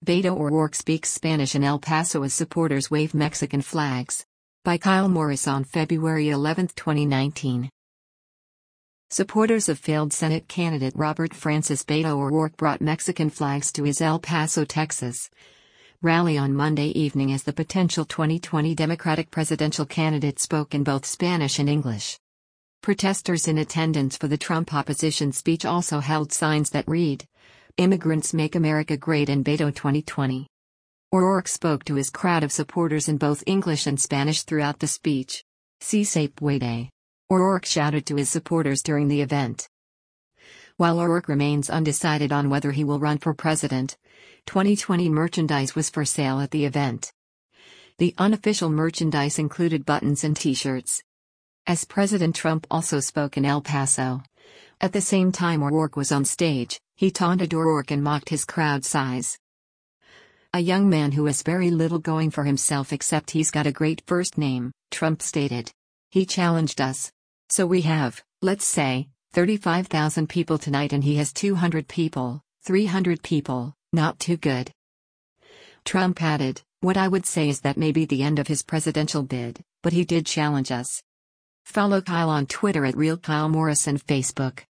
Beto O'Rourke speaks Spanish in El Paso as supporters wave Mexican flags. By Kyle Morris on February 11, 2019. Supporters of failed Senate candidate Robert Francis Beto O'Rourke brought Mexican flags to his El Paso, Texas rally on Monday evening as the potential 2020 Democratic presidential candidate spoke in both Spanish and English. Protesters in attendance for the Trump opposition speech also held signs that read, "Immigrants Make America Great in Beto 2020." O'Rourke spoke to his crowd of supporters in both English and Spanish throughout the speech. Si se puede, O'Rourke shouted to his supporters during the event. While O'Rourke remains undecided on whether he will run for president, 2020 merchandise was for sale at the event. The unofficial merchandise included buttons and t-shirts. As President Trump also spoke in El Paso. At the same time O'Rourke was on stage, he taunted O'Rourke and mocked his crowd size. "A young man who has very little going for himself except he's got a great first name," Trump stated. "He challenged us. So we have, let's say, 35,000 people tonight and he has 200 people, 300 people, not too good." Trump added, "What I would say is that may be the end of his presidential bid, but he did challenge us." Follow Kyle on Twitter at RealKyleMorris and Facebook.